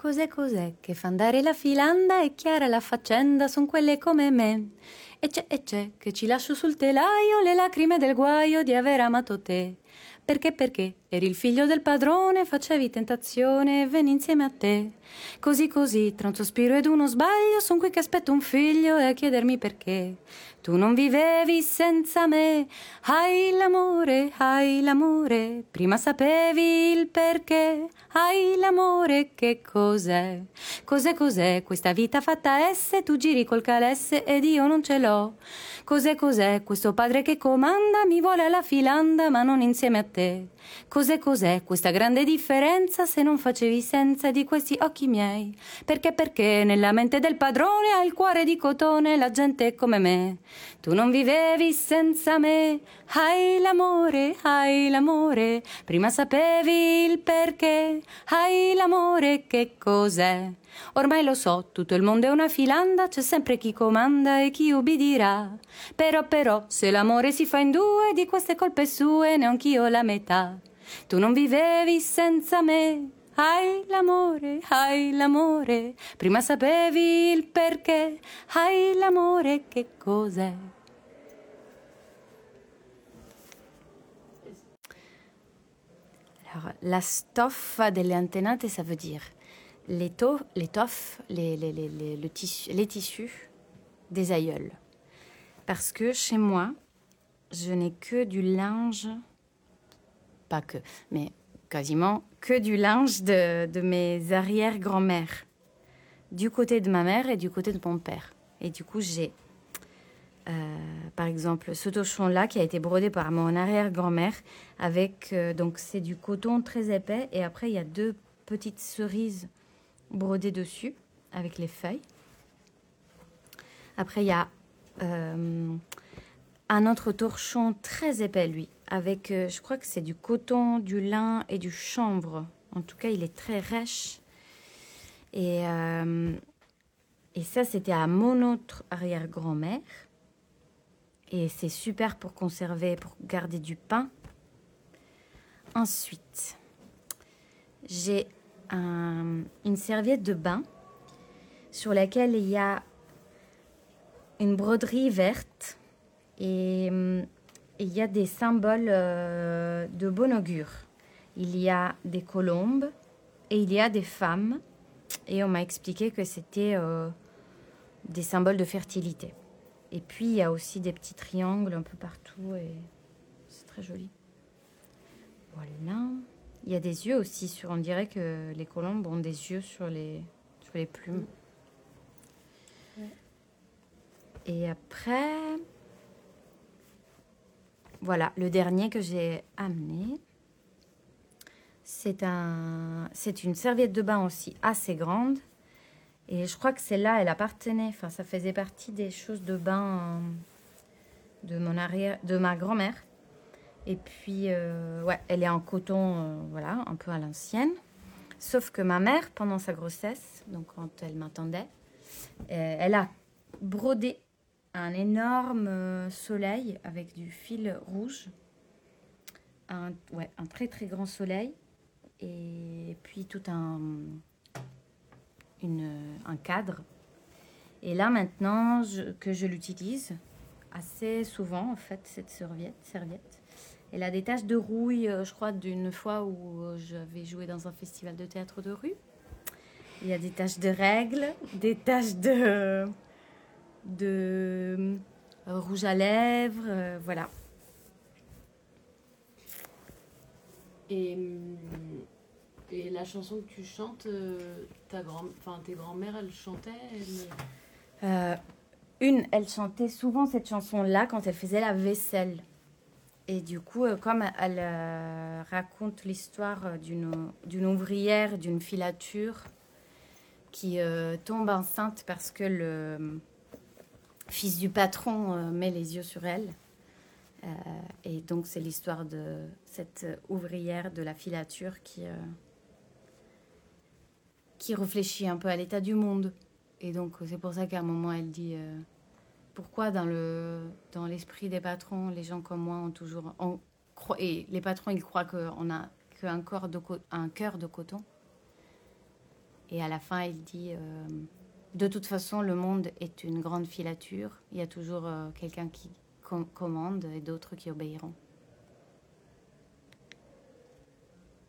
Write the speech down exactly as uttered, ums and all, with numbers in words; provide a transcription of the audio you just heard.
cos'è cos'è che fa andare la filanda, è chiara la faccenda, son quelle come me. E c'è e c'è che ci lascio sul telaio le lacrime del guaio di aver amato te. Perché perché eri il figlio del padrone, facevi tentazione e veni insieme a te. Così così, tra un sospiro ed uno sbaglio, son qui che aspetto un figlio e a chiedermi perché. Tu non vivevi senza me, hai l'amore, hai l'amore, prima sapevi il perché, hai l'amore, che cos'è? Cos'è cos'è questa vita fatta esse, tu giri col calesse ed io non ce l'ho. Cos'è cos'è questo padre che comanda, mi vuole alla filanda ma non insieme a te. Cos'è cos'è questa grande differenza, se non facevi senza di questi occhi miei? Perché perché nella mente del padrone ha il cuore di cotone la gente come me. Tu non vivevi senza me, hai l'amore, hai l'amore, prima sapevi il perché, hai l'amore, che cos'è? Ormai lo so, tutto il mondo è una filanda, c'è sempre chi comanda e chi ubbidirà. Però però, se l'amore si fa in due, di queste colpe sue ne ho anch'io la metà. Tu non vivevi senza me, hai l'amore, hai l'amore, prima sapevi il perché, hai l'amore, che cos'è? Alors, la stoffa delle antenate, ça veut dire l'étoffe, l'étoffe les, les, les, les, le tissu, les tissus des aïeuls. Parce que chez moi, je n'ai que du linge, pas que, mais quasiment que du linge de, de mes arrière-grand-mères, du côté de ma mère et du côté de mon père. Et du coup, j'ai, euh, par exemple, ce torchon-là qui a été brodé par mon arrière-grand-mère, avec, euh, donc c'est du coton très épais, et après il y a deux petites cerises brodées dessus, avec les feuilles. Après, il y a euh, un autre torchon très épais, lui, avec, euh, je crois que c'est du coton, du lin et du chanvre. En tout cas, il est très rêche. Et, euh, et ça, c'était à mon autre arrière-grand-mère. Et c'est super pour conserver, pour garder du pain. Ensuite, j'ai un, une serviette de bain sur laquelle il y a une broderie verte et il y a des symboles euh, de bon augure. Il y a des colombes et il y a des femmes. Et on m'a expliqué que c'était euh, des symboles de fertilité. Et puis, il y a aussi des petits triangles un peu partout et c'est très joli. Voilà. Il y a des yeux aussi sur... On dirait que les colombes ont des yeux sur les, sur les plumes. Ouais. Et après... Voilà, le dernier que j'ai amené, c'est un, c'est une serviette de bain aussi assez grande. Et je crois que celle-là, elle appartenait, enfin, ça faisait partie des choses de bain de mon arrière, de ma grand-mère. Et puis, euh, ouais, elle est en coton, euh, voilà, un peu à l'ancienne. Sauf que ma mère, pendant sa grossesse, donc quand elle m'attendait, euh, elle a brodé un énorme soleil avec du fil rouge, un, ouais, un très très grand soleil, et puis tout un, une, un cadre. Et là maintenant je, que je l'utilise assez souvent en fait, cette serviette, serviette. Elle a des taches de rouille, je crois, d'une fois où j'avais joué dans un festival de théâtre de rue. Il y a des taches de règles, des taches de... de euh, rouge à lèvres, euh, voilà. Et, et la chanson que tu chantes, ta grand, enfin, tes grands-mères, elles chantaient elles... Euh, Une, elle chantait souvent cette chanson-là quand elle faisait la vaisselle. Et du coup, euh, comme elle euh, raconte l'histoire d'une, d'une ouvrière, d'une filature qui euh, tombe enceinte parce que le fils du patron euh, met les yeux sur elle. Euh, et donc, c'est l'histoire de cette ouvrière de la filature qui, euh, qui réfléchit un peu à l'état du monde. Et donc, c'est pour ça qu'à un moment, elle dit euh, pourquoi dans, le, dans l'esprit des patrons, les gens comme moi ont toujours... On croit, et les patrons, ils croient qu'on a qu'un corps de, un cœur de coton. Et à la fin, il dit euh, de toute façon, le monde est une grande filature. Il y a toujours euh, quelqu'un qui com- commande et d'autres qui obéiront.